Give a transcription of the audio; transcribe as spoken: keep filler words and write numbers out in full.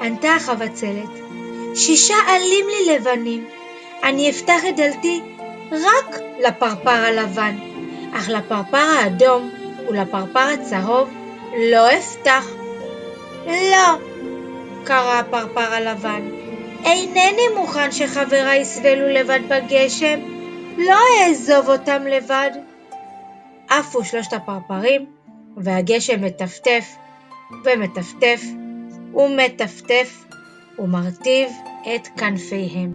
ענתה החבצלת, שישה עלים לי לבנים, אני אפתח את דלתי רק לפרפר הלבן, אך לפרפר האדום ולפרפר הצהוב לא אפתח. לא, קרא הפרפר הלבן, אינני מוכן שחבריי יסבלו לבד בגשם, לא אעזוב אותם לבד. עפו שלושת הפרפרים, והגשם מטפטף ומטפטף ומטפטף ומרטיב את כנפיהם.